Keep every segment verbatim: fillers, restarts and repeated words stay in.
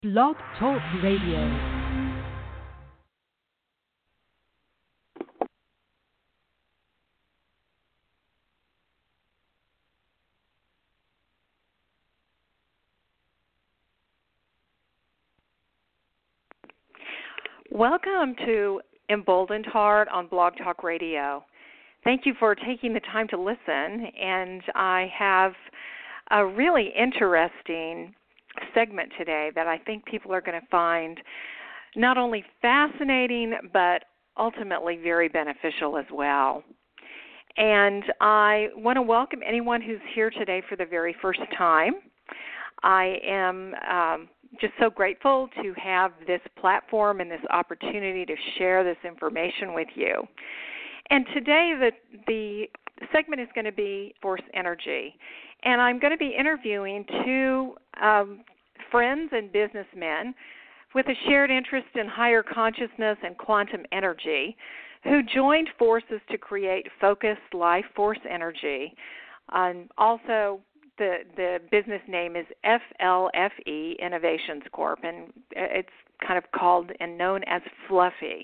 Blog Talk Radio. Welcome to Emboldened Heart on Blog Talk Radio. Thank you for taking the time to listen, and I have a really interesting segment today that I think people are going to find not only fascinating but ultimately very beneficial as well. And I want to welcome anyone who's here today for the very first time. I am um, just so grateful to have this platform and this opportunity to share this information with you. And today the, the segment is going to be Force Energy. And I'm going to be interviewing two um, friends and businessmen with a shared interest in higher consciousness and quantum energy who joined forces to create focused life force energy. Um, also, the, the business name is F L F E Innovations Corp, and it's kind of called and known as Fluffy.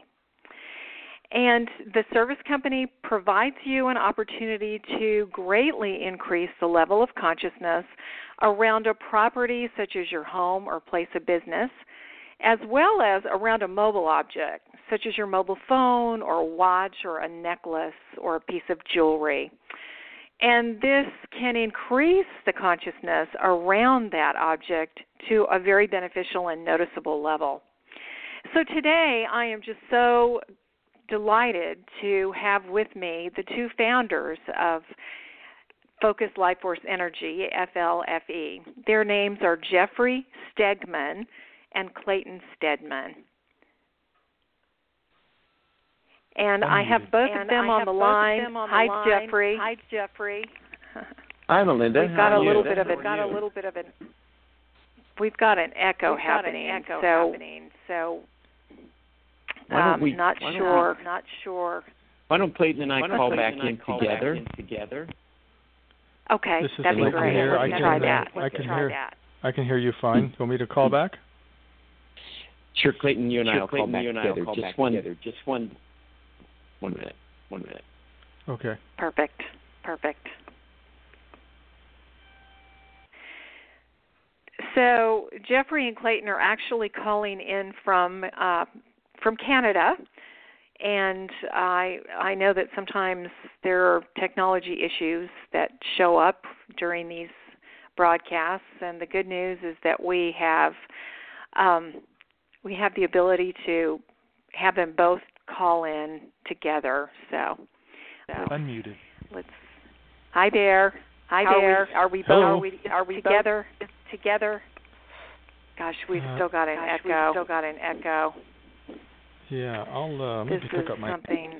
And the service company provides you an opportunity to greatly increase the level of consciousness around a property such as your home or place of business, as well as around a mobile object such as your mobile phone or a watch or a necklace or a piece of jewelry. And this can increase the consciousness around that object to a very beneficial and noticeable level. So today I am just so delighted to have with me the two founders of Focus Life Force Energy, F L F E. Their names are Jeffrey Stegman and Clayton Stedman. And I have both of them on the line. Hi, Jeffrey. Hi, Jeffrey. Hi, Melinda. We've got How a little you? bit of it. Got a little bit of an. We've got an echo We've happening. Got an echo so, happening. so. Why don't um, we, not why sure. Don't, not sure. Why don't Clayton and I call back and I in call together? Back in together. Okay, this is that'd be Clayton great. here. Let's I can, try uh, that. I Let's can try hear. that. I can hear you fine. You want me to call back? Sure, Clayton. You and I Sure, will Clayton, call back you and I together. will call Just back one. together. Just one. One minute. One minute. Okay. Perfect. Perfect. So Jeffrey and Clayton are actually calling in from uh, from Canada, and I I know that sometimes there are technology issues that show up during these broadcasts, and the good news is that we have um, we have the ability to have them both call in together. So, so Unmuted. let's. Hi there. Hi How there. Are we both? Hello? Are we? Are we together? Both together? Gosh, we've Uh, still got an gosh, echo. We've still got an echo. Yeah, I'll uh, maybe This pick is up my. something.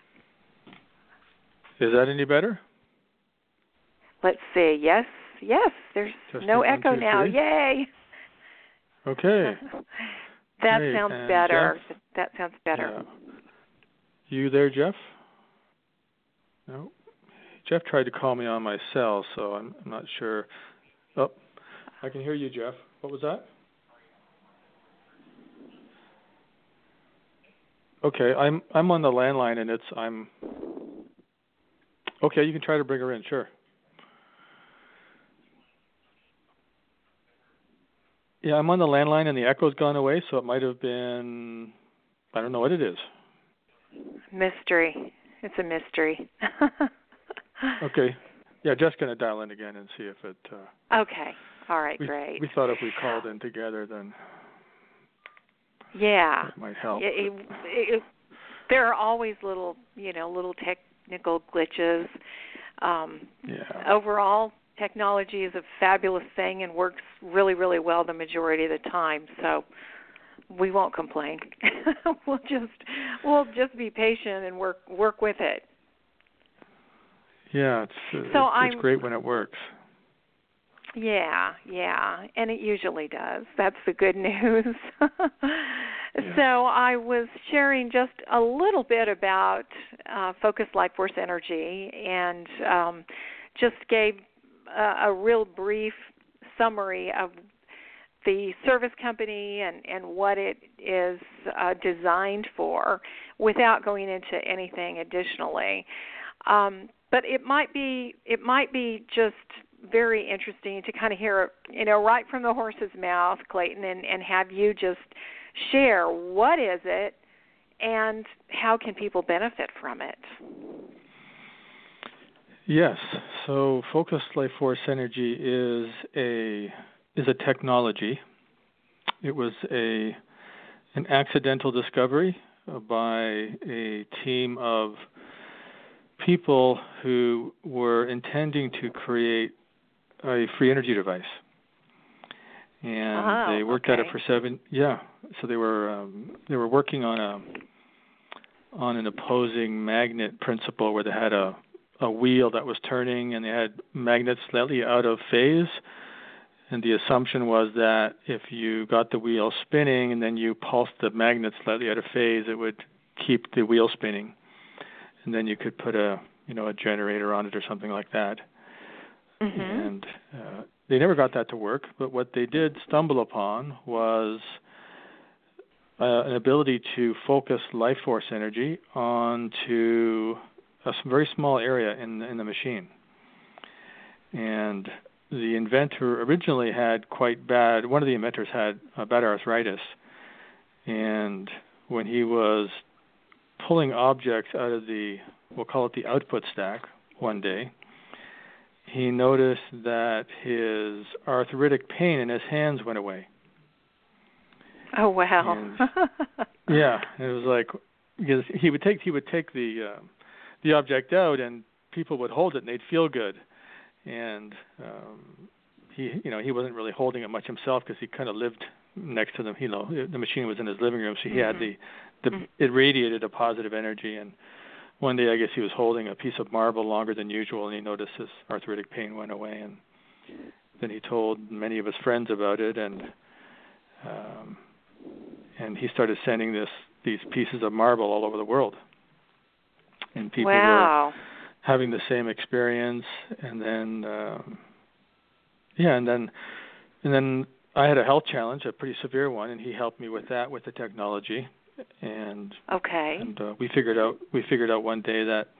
Is that any better? Let's see. Yes, yes. There's Testing, no one, echo two, now. three. Yay! Okay. that Great. sounds And better. Jeff? That sounds better. Yeah. You there, Jeff? No. Jeff tried to call me on my cell, so I'm, I'm not sure. Oh, I can hear you, Jeff. What was that? Okay, I'm I'm on the landline, and it's I'm. Okay, you can try to bring her in. Sure. Yeah, I'm on the landline, and the echo's gone away, so it might have been. I don't know what it is. Mystery. It's a mystery. Okay. Yeah, Jeff's going to dial in again and see if it. Uh, okay. All right. we, Great. We thought if we called in together, then. Yeah. It might help. It, it, it, there are always little, you know, little technical glitches. Um, yeah. Overall, technology is a fabulous thing and works really, really well the majority of the time. So we won't complain. we'll just we'll just be patient and work work with it. Yeah, it's uh, so it's, it's great when it works. Yeah, yeah, and it usually does. That's the good news. Yeah. So I was sharing just a little bit about uh, Focus Life Force Energy and um, just gave a, a real brief summary of the service company and, and what it is uh, designed for without going into anything additionally. Um, but it might be it might be just very interesting to kind of hear, you know, right from the horse's mouth, Clayton, and, and have you just share what is it and how can people benefit from it? Yes. So Focused Life Force Energy is a is a technology. It was a an accidental discovery by a team of people who were intending to create a free energy device, and oh, they worked okay. at it for seven. Yeah, so they were um, they were working on a on an opposing magnet principle where they had a a wheel that was turning, and they had magnets slightly out of phase. And the assumption was that if you got the wheel spinning and then you pulsed the magnet slightly out of phase, it would keep the wheel spinning. And then you could put a, you know, a generator on it or something like that. Mm-hmm. And uh, they never got that to work. But what they did stumble upon was uh, an ability to focus life force energy onto a very small area in in the machine. And the inventor originally had quite bad, one of the inventors had uh, bad arthritis. And when he was pulling objects out of the, we'll call it the output stack one day, he noticed that his arthritic pain in his hands went away. Oh, wow. And, yeah, it was like, because he would take, he would take the, uh, the object out and people would hold it and they'd feel good. And um, he, you know, he wasn't really holding it much himself because he kind of lived next to them. You know, the machine was in his living room, so he mm-hmm. had the, the mm-hmm. it radiated a positive energy. And one day, I guess he was holding a piece of marble longer than usual, and he noticed his arthritic pain went away. And then he told many of his friends about it, and um, and he started sending this these pieces of marble all over the world. And people wow. were having the same experience, and then um, yeah, and then and then I had a health challenge, a pretty severe one, and he helped me with that with the technology, and okay, and uh, we figured out we figured out one day that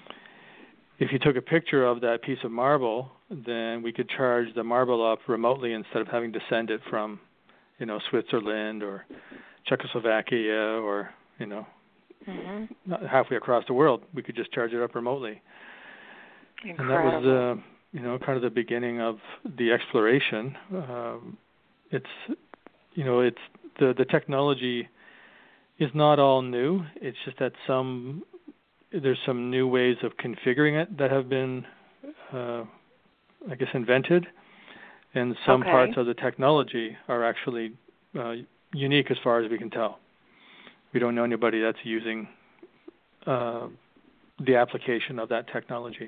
if you took a picture of that piece of marble, then we could charge the marble up remotely instead of having to send it from, you know, Switzerland or Czechoslovakia or, you know, mm-hmm. halfway across the world. We could just charge it up remotely. Incredible. And that was, uh, you know, kind of the beginning of the exploration. Um, it's, you know, it's the the technology is not all new. It's just that some there's some new ways of configuring it that have been, uh, I guess, invented, and some okay. parts of the technology are actually uh, unique as far as we can tell. We don't know anybody that's using uh, the application of that technology.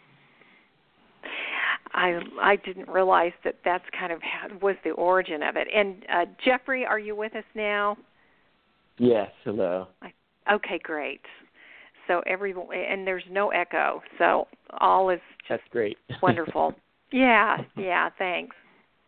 I I didn't realize that that's kind of how, was the origin of it. And uh, Jeffrey, are you with us now? Yes. Hello. I, okay, great. So everyone, and there's no echo, so all is just that's great. Wonderful. Yeah, yeah. Thanks.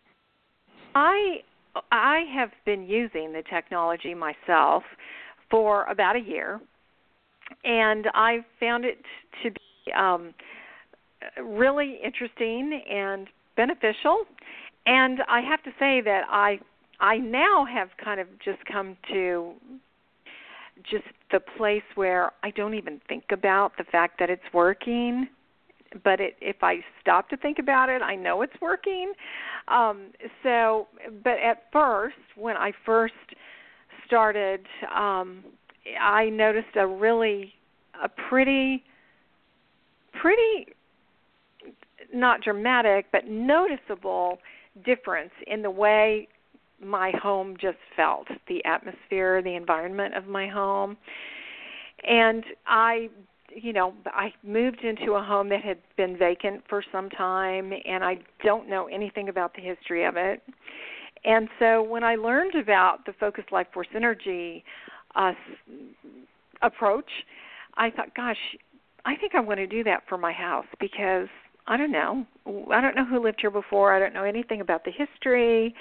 I I have been using the technology myself for about a year, and I found it to be um, really interesting and beneficial. And I have to say that I I now have kind of just come to just the place where I don't even think about the fact that it's working. But it, if I stop to think about it, I know it's working. Um, so, but at first, when I first started, um, I noticed a really, a pretty, pretty, not dramatic, but noticeable difference in the way my home just felt, the atmosphere, the environment of my home. And I, you know, I moved into a home that had been vacant for some time, and I don't know anything about the history of it. And so when I learned about the Focused Life Force Energy uh, approach, I thought, gosh, I think I want to do that for my house because, I don't know, I don't know who lived here before. I don't know anything about the history.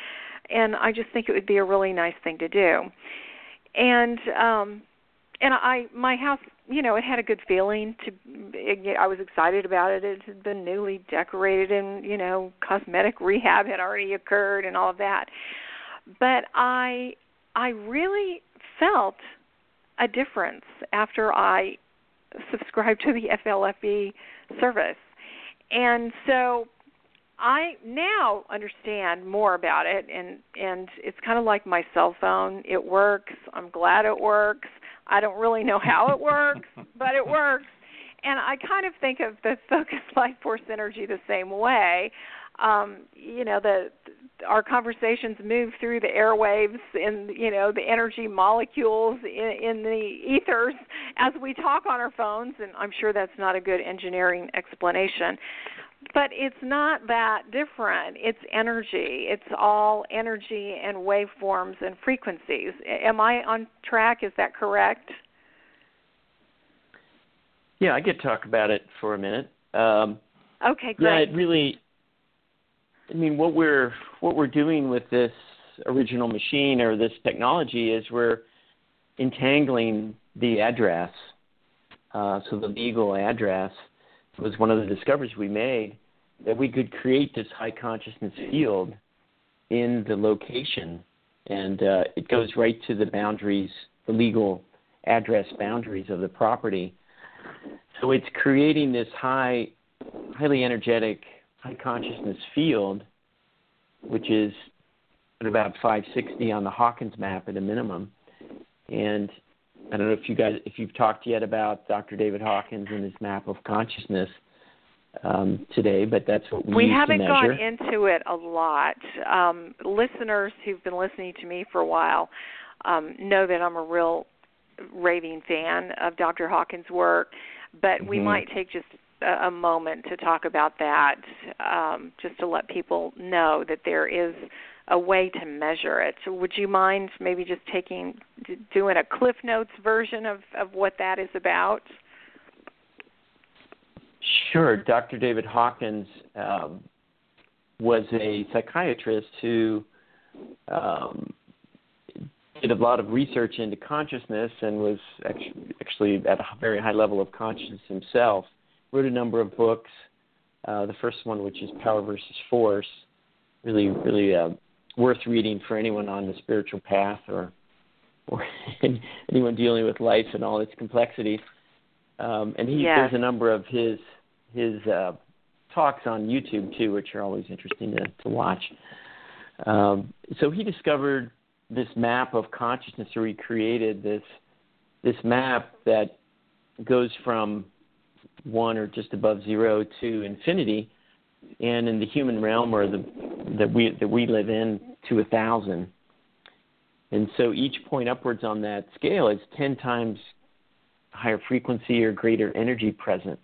and I just think it would be a really nice thing to do. And um, and I my house, you know, it had a good feeling. To it, I was excited about it. It had been newly decorated, and you know, cosmetic rehab had already occurred, and all of that. But I I really felt a difference after I subscribed to the F L F E service. And so I now understand more about it, and, and it's kind of like my cell phone. It works. I'm glad it works. I don't really know how it works, but it works. And I kind of think of the Focus Life Force Energy the same way. Um, you know, the our conversations move through the airwaves and, you know, the energy molecules in, in the ethers as we talk on our phones, and I'm sure that's not a good engineering explanation. But it's not that different. It's energy. It's all energy and waveforms and frequencies. Am I on track? Is that correct? Yeah, I could talk about it for a minute. Um, okay, great. Yeah, it really... I mean, what we're what we're doing with this original machine or this technology is we're entangling the address. Uh, so the legal address was one of the discoveries we made, that we could create this high consciousness field in the location, and uh, it goes right to the boundaries, the legal address boundaries of the property. So it's creating this high, highly energetic, high consciousness field, which is at about five sixty on the Hawkins map at a minimum. And I don't know if you guys, if you've talked yet about Doctor David Hawkins and his map of consciousness um, today, but that's what we, we use haven't to measure. gone into it a lot. Um, listeners who've been listening to me for a while um, know that I'm a real raving fan of Doctor Hawkins' work, but mm-hmm. we might take just a moment to talk about that, um, just to let people know that there is a way to measure it. So would you mind maybe just taking, doing a Cliff Notes version of, of what that is about? Sure. Doctor David Hawkins um, was a psychiatrist who um, did a lot of research into consciousness and was actually, actually at a very high level of consciousness himself. Wrote a number of books. Uh, the first one, which is Power versus Force, really, really uh, worth reading for anyone on the spiritual path or or anyone dealing with life and all its complexities. Um, and he yes. there's a number of his his uh, talks on YouTube too, which are always interesting to, to watch. Um, so he discovered this map of consciousness, or he created this this map that goes from one or just above zero to infinity, and in the human realm, or the that we that we live in, to a thousand. And so each point upwards on that scale is ten times higher frequency or greater energy present.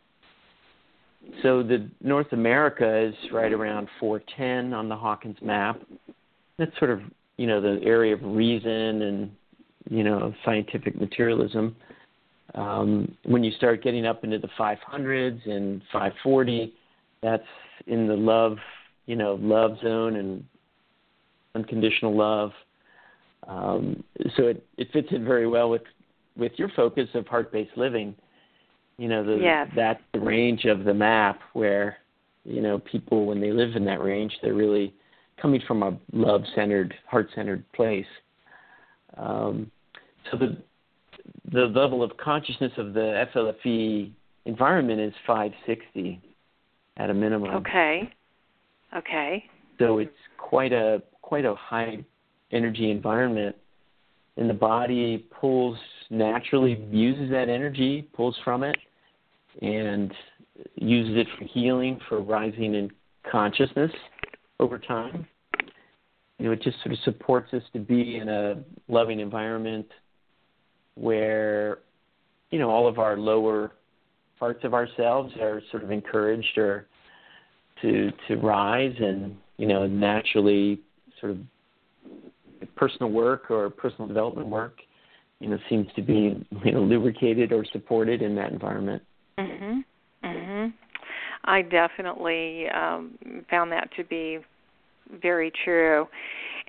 So the North America is right around four ten on the Hawkins map. That's sort of, you know, the area of reason and, you know, scientific materialism. Um, when you start getting up into the five hundreds and five forty, that's in the love, you know, love zone and unconditional love. Um, so it, it fits in very well with, with your focus of heart-based living. You know, the, yes. that's the range of the map where, you know, people, when they live in that range, they're really coming from a love-centered, heart-centered place. Um, so the the level of consciousness of the F L F E environment is five sixty at a minimum. Okay. Okay. So it's quite a quite a high energy environment, and the body pulls naturally, uses that energy, pulls from it, and uses it for healing, for rising in consciousness over time. You know, it just sort of supports us to be in a loving environment where, you know, all of our lower parts of ourselves are sort of encouraged or to to rise, and, you know, naturally sort of personal work or personal development work, you know, seems to be, you know, lubricated or supported in that environment. Mhm. Mhm. I definitely um, found that to be very true.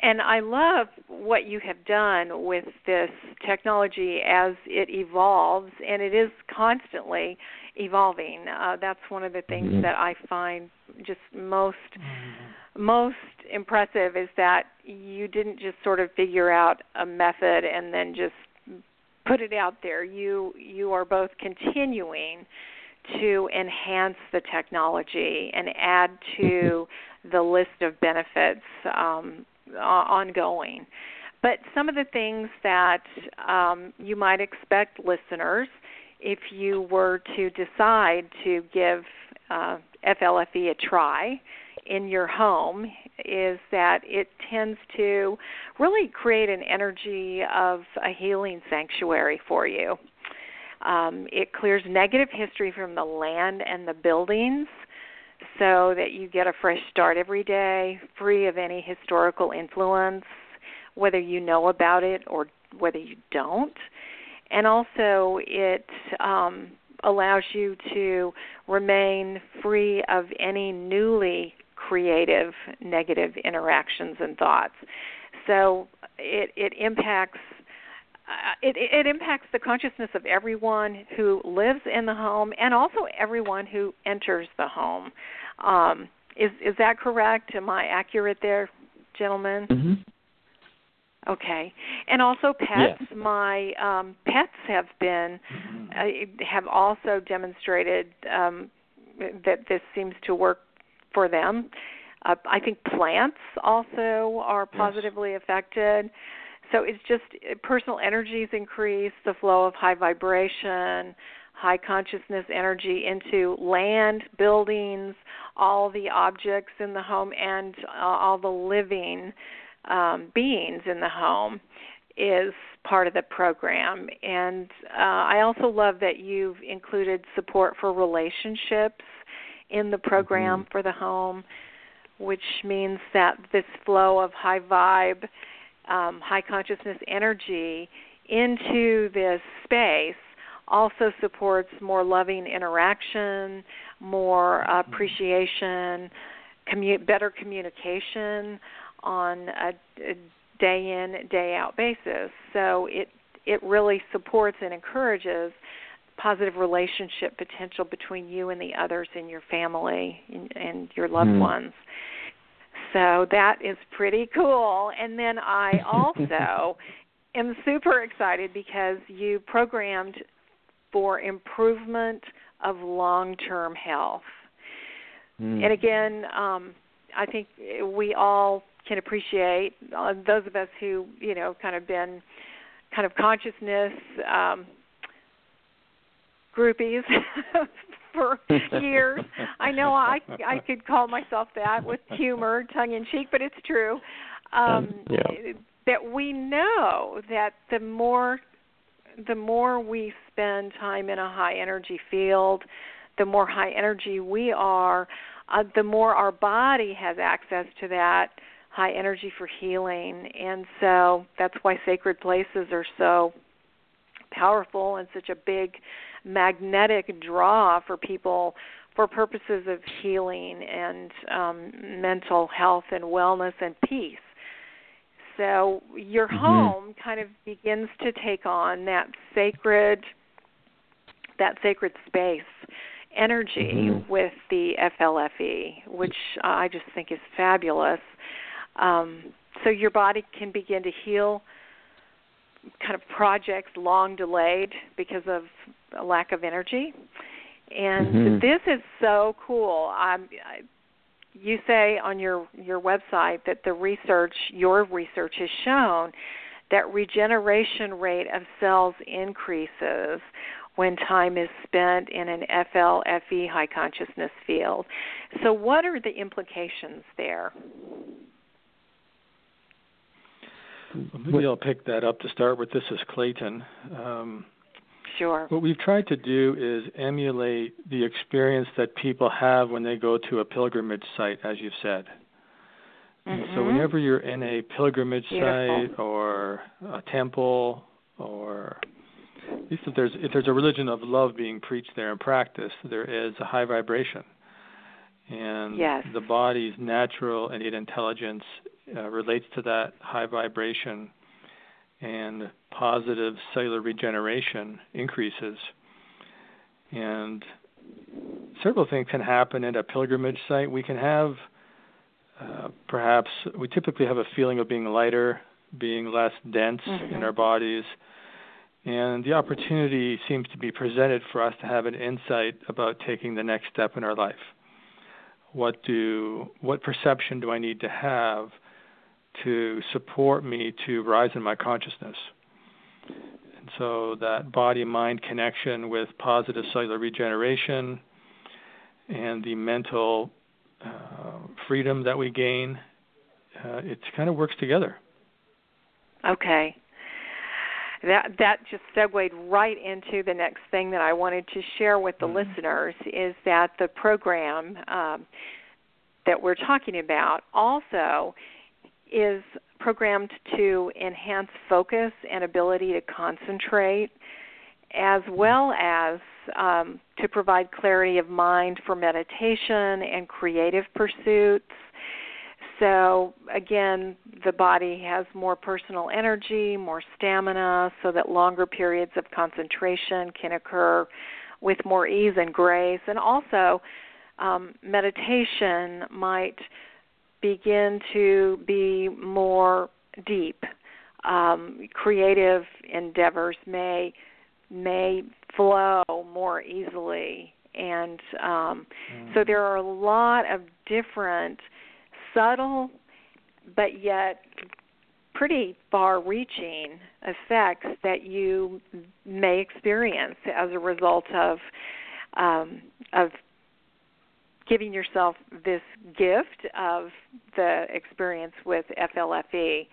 And I love what you have done with this technology as it evolves, and it is constantly evolving. Uh, that's one of the things mm-hmm. that I find just most mm-hmm. most impressive is that you didn't just sort of figure out a method and then just put it out there. You you are both continuing to enhance the technology and add to the list of benefits um, ongoing. But some of the things that um, you might expect listeners, if you were to decide to give uh, F L F E a try in your home, is that it tends to really create an energy of a healing sanctuary for you. Um, it clears negative history from the land and the buildings so that you get a fresh start every day, free of any historical influence, whether you know about it or whether you don't. And also it um, allows you to remain free of any newly creative negative interactions and thoughts. So it, it impacts Uh, it, it impacts the consciousness of everyone who lives in the home and also everyone who enters the home. Um, is is that correct? Am I accurate there, gentlemen? Mm-hmm. Okay. And also pets. Yes. My um, pets have been uh, have also demonstrated um, that this seems to work for them. Uh, I think plants also are positively yes. affected. So it's just personal energies increase, the flow of high vibration, high consciousness energy into land, buildings, all the objects in the home, and uh, all the living um, beings in the home is part of the program. And uh, I also love that you've included support for relationships in the program mm-hmm. for the home, which means that this flow of high vibe, Um, high consciousness energy into this space also supports more loving interaction, more uh, appreciation, commu- better communication on a, a day in, day out basis. So it it really supports and encourages positive relationship potential between you and the others in your family and, and your loved mm. ones. So that is pretty cool. And then I also am super excited because you programmed for improvement of long-term health. Mm. And again, um, I think we all can appreciate, uh, those of us who, you know, kind of been kind of consciousness um, groupies for years. I know I I could call myself that with humor, tongue in cheek, but it's true. Um, yeah. That we know that the more the more we spend time in a high energy field, the more high energy we are, uh, the more our body has access to that high energy for healing. And so that's why sacred places are so powerful and such a big magnetic draw for people for purposes of healing and um, mental health and wellness and peace. So your mm-hmm. home kind of begins to take on that sacred, that sacred space energy mm-hmm. with the F L F E, which I just think is fabulous. Um, so your body can begin to heal kind of projects long delayed because of a lack of energy. And mm-hmm. this is so cool. Um, I, you say on your, your website that the research, your research has shown that regeneration rate of cells increases when time is spent in an F L F E high consciousness field. So what are the implications there? Well, maybe I'll pick that up to start with. This is Clayton. Um, sure. What we've tried to do is emulate the experience that people have when they go to a pilgrimage site, as you've said. Mm-hmm. So whenever you're in a pilgrimage Beautiful. site or a temple, or at least if there's, if there's a religion of love being preached there and practiced, there is a high vibration. And yes. the body's natural innate intelligence uh, relates to that high vibration, and positive cellular regeneration increases. And several things can happen at a pilgrimage site. We can have, uh, perhaps, we typically have a feeling of being lighter, being less dense mm-hmm. in our bodies. And the opportunity seems to be presented for us to have an insight about taking the next step in our life. What do, what perception do I need to have to support me to rise in my consciousness? And so that body-mind connection with positive cellular regeneration and the mental uh, freedom that we gain, uh, it kind of works together. Okay. That that just segued right into the next thing that I wanted to share with the mm-hmm. listeners is that the program um, that we're talking about also is programmed to enhance focus and ability to concentrate, as well as um, to provide clarity of mind for meditation and creative pursuits. So, again, the body has more personal energy, more stamina, so that longer periods of concentration can occur with more ease and grace. And also, um, meditation might begin to be more deep. Um, creative endeavors may may flow more easily. And um, mm. so there are a lot of different subtle but yet pretty far-reaching effects that you may experience as a result of um, of giving yourself this gift of the experience with F L F E.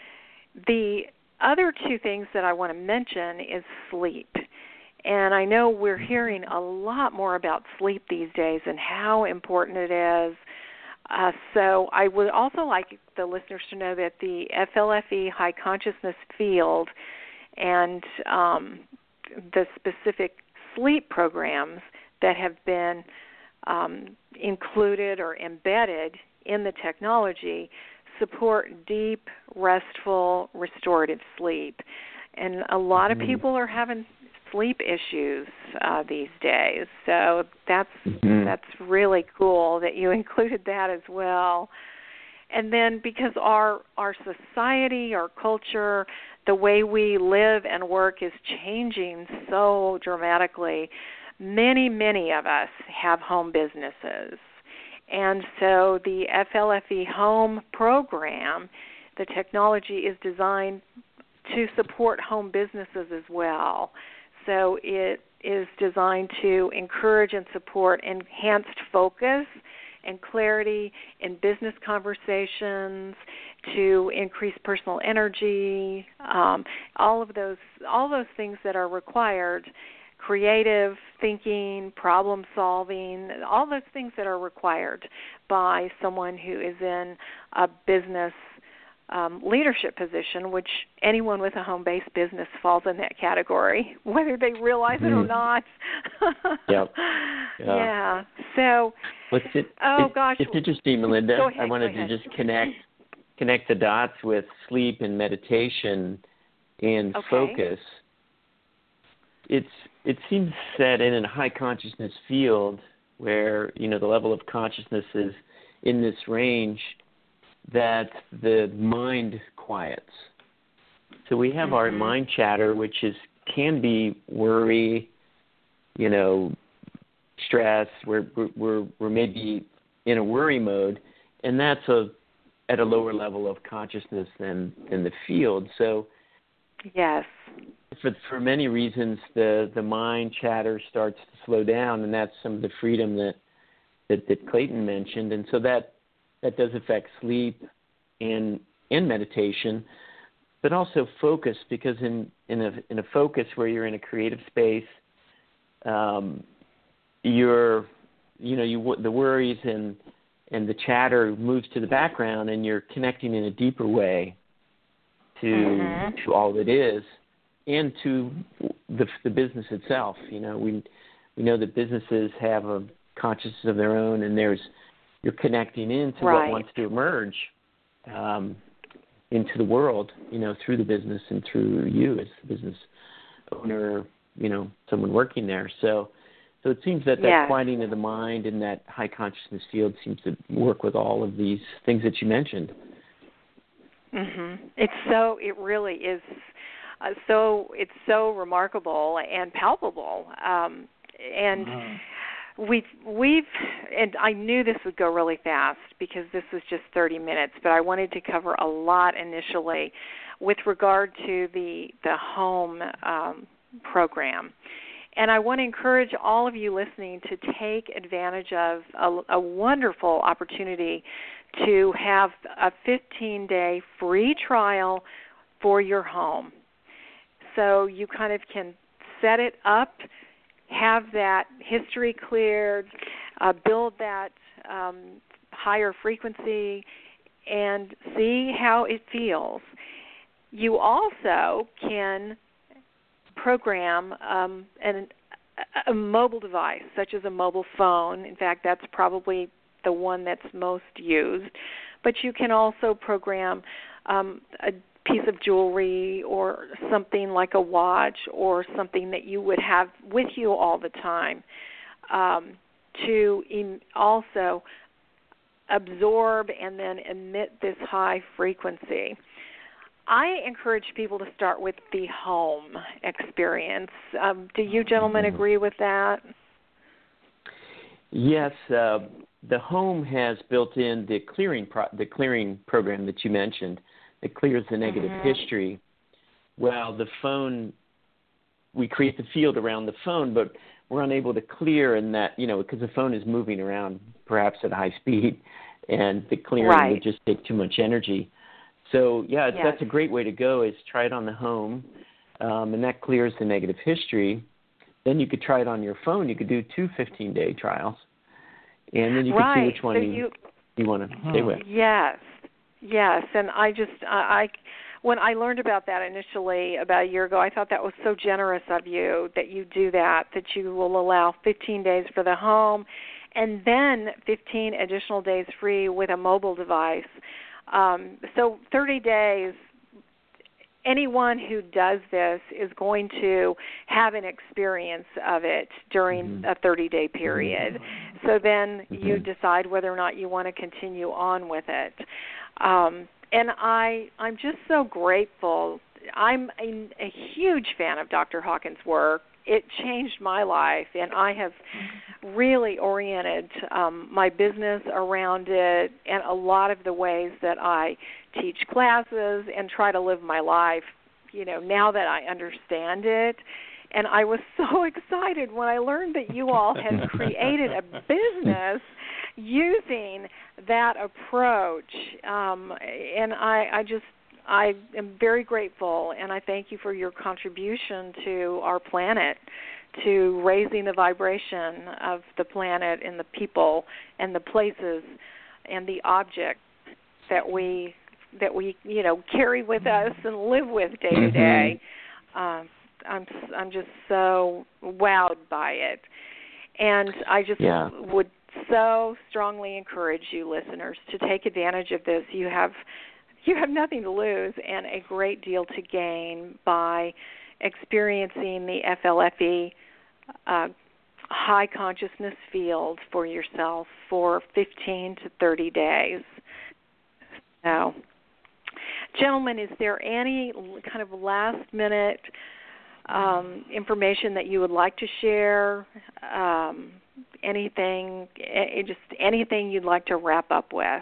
The other two things that I want to mention is sleep. And I know we're hearing a lot more about sleep these days and how important it is. Uh, so I would also like the listeners to know that the F L F E high consciousness field and um, the specific sleep programs that have been um, included or embedded in the technology support deep, restful, restorative sleep. And a lot of people are having sleep issues uh, these days. So that's mm-hmm. that's really cool that you included that as well. And then because our our society, our culture, the way we live and work is changing so dramatically, many, many of us have home businesses. And so the F L F E Home program, the technology is designed to support home businesses as well. So it is designed to encourage and support enhanced focus and clarity in business conversations, to increase personal energy, um, all of those all those things that are required, creative thinking, problem solving, all those things that are required by someone who is in a business Um, leadership position, which anyone with a home-based business falls in that category, whether they realize it or not. Yep. Yeah. Yeah. So, What's it, oh, it, gosh. It's interesting, Melinda. Go ahead, I wanted go ahead. to just connect connect the dots with sleep and meditation and okay. focus. It's It seems that in a high consciousness field where, you know, the level of consciousness is in this range, that the mind quiets. So we have mm-hmm. our mind chatter, which is can be worry, you know, stress. We're we're we're maybe in a worry mode, and that's a at a lower level of consciousness than than the field. So yes, for for many reasons, the the mind chatter starts to slow down, and that's some of the freedom that that, that Clayton mentioned, and so that. That does affect sleep and and meditation, but also focus, because in, in a in a focus where you're in a creative space, um, you're you know you the worries and and the chatter moves to the background, and you're connecting in a deeper way to mm-hmm. to all that is, and to the the business itself. You know we we know that businesses have a consciousness of their own, and there's you're connecting into right. what wants to emerge. um, into the world, you know, through the business and through you as the business owner, you know, someone working there. So, so it seems that that yes. quieting of the mind and that high consciousness field seems to work with all of these things that you mentioned. Mhm. It's so. It really is. Uh, so it's so remarkable and palpable. Um, and Mm-hmm. we've we've and I knew this would go really fast because this was just thirty minutes, but I wanted to cover a lot initially with regard to the the home um, program. And I want to encourage all of you listening to take advantage of a, a wonderful opportunity to have a fifteen-day free trial for your home. So you kind of can set it up, have that history cleared, uh, build that um, higher frequency, and see how it feels. You also can program um, an, a mobile device, such as a mobile phone. In fact, that's probably the one that's most used. But you can also program um, a piece of jewelry or something like a watch or something that you would have with you all the time um, to em- also absorb and then emit this high frequency. I encourage people to start with the home experience. Um, do you gentlemen agree with that? Yes, uh, the home has built in the clearing pro- the clearing program that you mentioned. It clears the negative mm-hmm. history. While the phone, we create the field around the phone, but we're unable to clear in that, you know, because the phone is moving around perhaps at high speed, and the clearing right. would just take too much energy. So, yeah, yes. that's a great way to go is try it on the home, um, and that clears the negative history. Then you could try it on your phone. You could do two fifteen-day trials, and then you right. could see which one so you, you, you want to stay with. Yes, yes. And I just, I, I, when I learned about that initially about a year ago, I thought that was so generous of you that you do that, that you will allow fifteen days for the home and then fifteen additional days free with a mobile device. Um, so thirty days, anyone who does this is going to have an experience of it during mm-hmm. a thirty-day period. Mm-hmm. So then mm-hmm. you decide whether or not you want to continue on with it. Um, and I, I'm just so grateful. I'm a, a huge fan of Doctor Hawkins' work. It changed my life, and I have really oriented um, my business around it and a lot of the ways that I teach classes and try to live my life, you know, now that I understand it. And I was so excited when I learned that you all had created a business using that approach. Um, and I, I just, I am very grateful, and I thank you for your contribution to our planet, to raising the vibration of the planet and the people and the places and the objects that we that we you know carry with us and live with day to day. Um, I'm I'm just so wowed by it, and I just yeah. would so strongly encourage you listeners to take advantage of this. You have you have nothing to lose and a great deal to gain by experiencing the F L F E uh, high consciousness field for yourself for fifteen to thirty days. So, gentlemen, is there any kind of last minute um, information that you would like to share? Um, anything, just anything you'd like to wrap up with?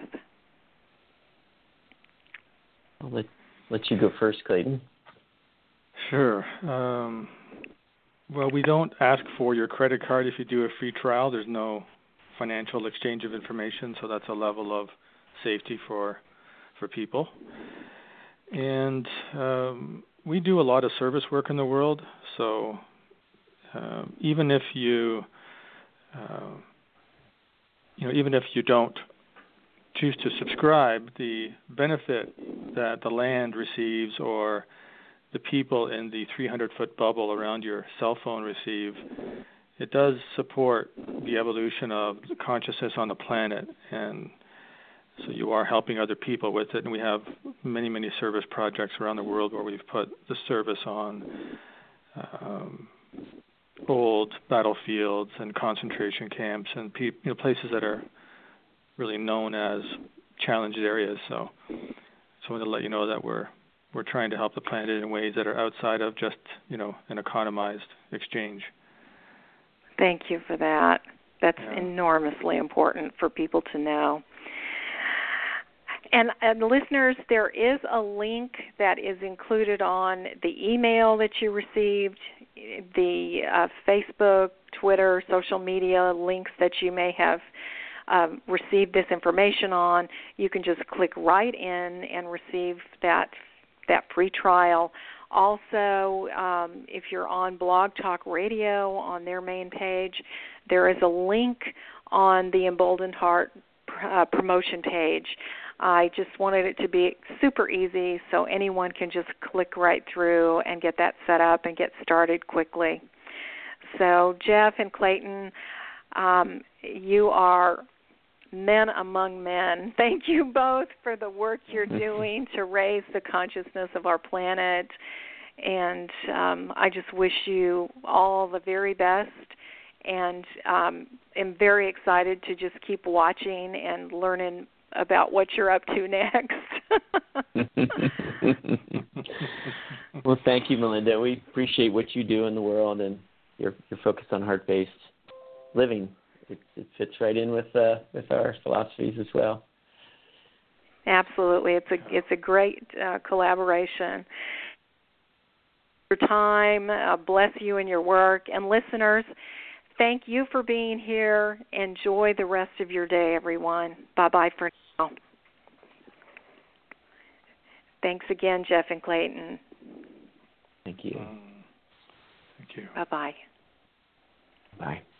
I'll let, let you go first, Clayton. Sure. Um, well, we don't ask for your credit card if you do a free trial. There's no financial exchange of information, so that's a level of safety for for people. And um, we do a lot of service work in the world, so uh, even if you, uh, you know, even if you don't choose to subscribe, the benefit that the land receives or the people in the three hundred foot bubble around your cell phone receive, it does support the evolution of consciousness on the planet. And So you are helping other people with it, and we have many, many service projects around the world where we've put the service on um, old battlefields and concentration camps and pe- you know, places that are really known as challenged areas. So, just wanted to let you know that we're we're trying to help the planet in ways that are outside of just you know an economized exchange. Thank you for that. That's Yeah. enormously important for people to know. And, and listeners, there is a link that is included on the email that you received, the uh, Facebook, Twitter, social media links that you may have um, received this information on. You can just click right in and receive that that free trial. Also, um, if you're on Blog Talk Radio on their main page, there is a link on the Emboldened Heart uh, promotion page. I just wanted it to be super easy so anyone can just click right through and get that set up and get started quickly. So Jeff and Clayton, um, you are men among men. Thank you both for the work you're doing to raise the consciousness of our planet. And um, I just wish you all the very best. And um, am very excited to just keep watching and learning about what you're up to next. Well, thank you, Melinda. We appreciate what you do in the world and your your focus on heart-based living. It, it fits right in with uh, with our philosophies as well. Absolutely, it's a it's a great uh, collaboration. Your time, uh, bless you in your work, and listeners, thank you for being here. Enjoy the rest of your day, everyone. Bye-bye for now. Thanks again, Jeff and Clayton. Thank you. Um, thank you. Bye-bye. Bye.